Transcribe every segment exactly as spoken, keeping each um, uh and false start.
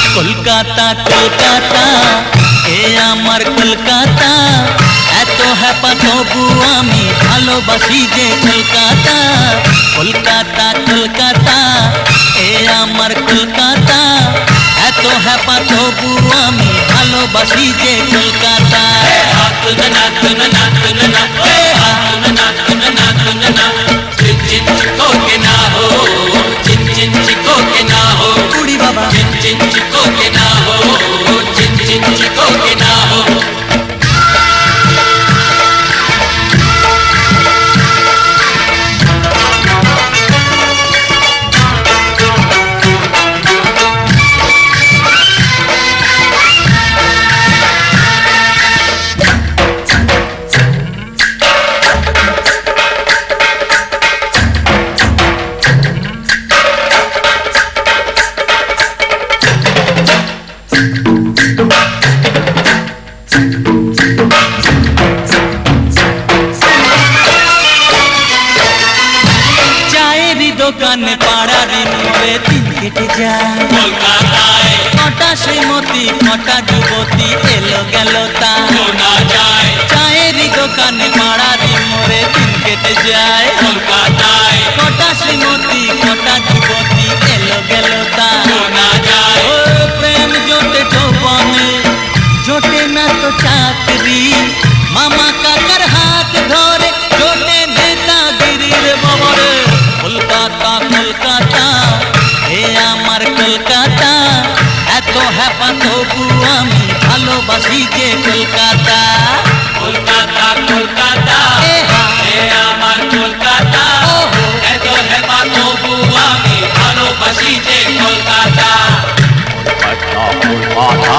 কলকাতা কলকাতা এ আমার কলকাতা, এত হ্যাপা তবু আমি ভালোবাসি যে কলকাতা। কলকাতা কলকাতা এ আমার কলকাতা, এত হ্যাপা তবু আমি ভালোবাসি যে কলকাতা। উড়ি বাবা দোকানে পাড়ারি মোড়ে দিন কেটে যায় কলকাতায়। কটা শ্রীমতী কটা যুবতী এলো গেল তা শোনা যায়। চায়েরই দোকানে পাড়ারি মোড়ে দিন কেটে যায় কলকাতায়। কটা শ্রীমতী কটা যুবতী এলো গেল তা শোনা যায়। ও প্রেম জোটে যৌবনে জোটে না তো চাকরি, মামা কাকার হাত ধরে জোটে নেতাগিরির ববরে। কলকাতা কলকাতা এ আমার কলকাতা, এত হ্যাপা তবু আমি ভালোবাসি যে কলকাতা। কলকাতা কলকাতা এ আমার কলকাতা, এত হ্যাপা তবু আমি ভালোবাসি যে কলকাতা। কলকাতা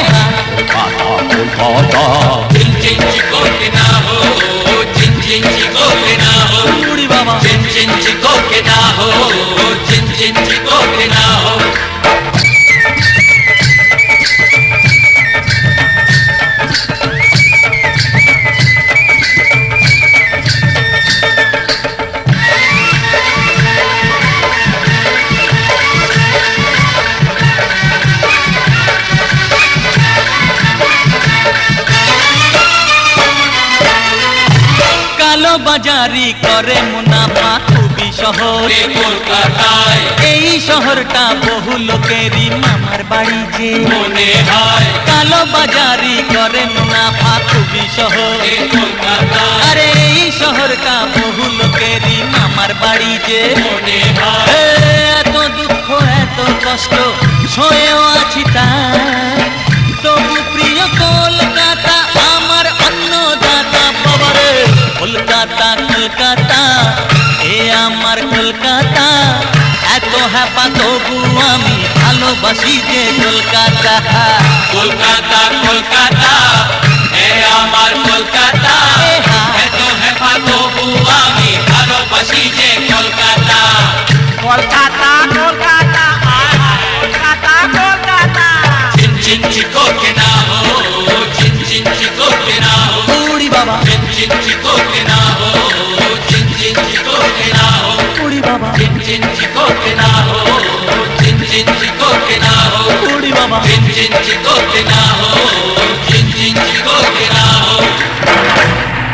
কলকাতা চিন চিন চিকো के ना हो, चिन चिन चिको के ना हो। उड़ी बाबा चिन चिन चिको के ना हो, चिन चिन चिको के ना हो। কালো বাজারি করে মুনাফা খুবই শহরে কলকাতায়। এই শহরটা বহু লোকেরই মামার বাড়ি যে মনে হয়। কালো বাজারি করে মুনাফা খুবই শহরে কলকাতায়। আরে এই শহরটা বহু লোকেরই মামার বাড়ি যে মনে হয়। এত দুঃখ এত কষ্ট সয়েও আছি তাই, তবু প্রিয় কলকাতা আমার অন্নদাতা বাবারে। কলকাতা কলকাতা এ আমার কলকাতা, এত হ্যাপা তবু আমি ভালোবাসি যে কলকাতা। কলকাতা কলকাতা এ আমার কলকাতা, এত হ্যাপা তবু আমি ভালোবাসি যে কলকাতা। কলকাতা কলকাতা কলকাতা কলকাতা চিন চিন চিকো के ना हो, चिन चिन चिको के ना हो। उड़ी बाबा चिन चिन चिको के ना हो, चिन चिन चिको के ना हो। उड़ी बाबा चिन चिन चिको के ना हो, चिन चिन चिको के ना हो। उड़ी बाबा चिन चिन चिको के ना हो।